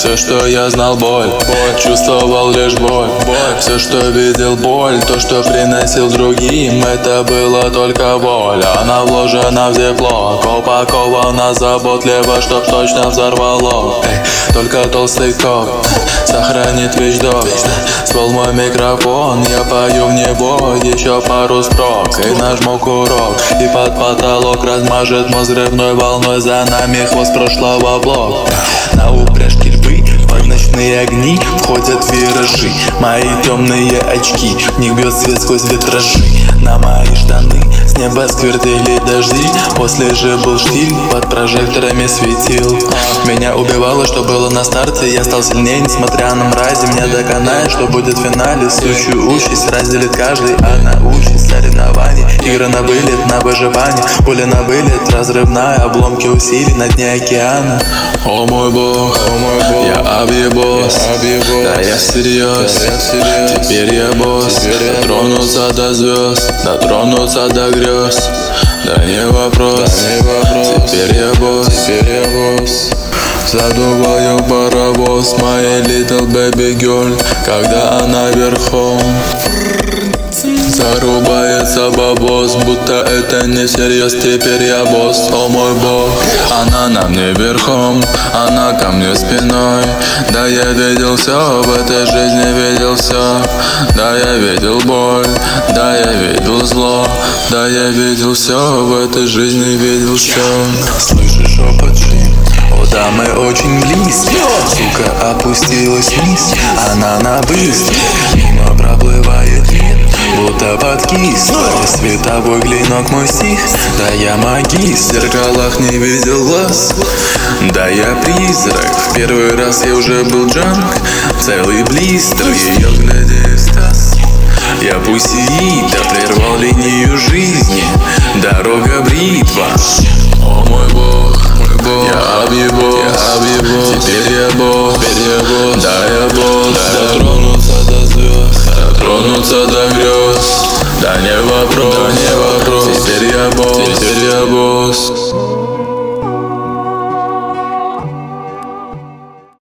Все, что я знал, боль, чувствовал лишь боль. Все, что видел, боль, то, что приносил другим, это было только боль. Она вложена в тепло, упакована заботливо, чтоб точно взорвало. Только толстый коп сохранит вещдок. Ствол мой микрофон, я пою в него еще пару строк. И нажму курок, и под потолок размажет мозг взрывной волной. За нами хвост прошлого блока. На упряжке львы, под ночные огни входят виражи. Мои темные очки, в них бьет свет сквозь витражи. На мои штаны с неба сквертели дожди. После же был штиль, под прожекторами светил. Меня убивало, что было на старте. Я стал сильнее, несмотря на мрази. Меня доконает, что будет в финале. Сучью участь разделит каждый, одна участь соревнований. Игры на вылет, на выживание, пуля на вылет, разрывная, обломки усилий на дне океана. О мой бог, я объебос, да я всерьез, теперь я босс. Дотронуться до звезд, дотронуться до грез, да не вопрос, теперь я босс. Задуваю паровоз, моя little baby girl, когда она верхом. Зарубается бабос, будто это не всерьез, теперь я босс. О мой бог, она на мне верхом, она ко мне спиной. Да я видел все, в этой жизни видел все. Да я видел боль, да я видел зло. Да я видел все, в этой жизни видел все. Слышишь шепот шин? О да, мы очень близко. Сука опустилась вниз, она на быстро. Мимо проплывает мир, будто под кислой. Световой клинок мой стих, да я магист. В зеркалах не видел глаз, да я призрак. В первый раз я уже был джанк, целый блистер. Ее взгляде экстаз, я пусиита, прервал линию жизни, дорога бритва. О мой бог, я объебос, теперь я босс, да я босс. Дотронуться до звезд, дотронуться до грез, да не вопрос, теперь я босс.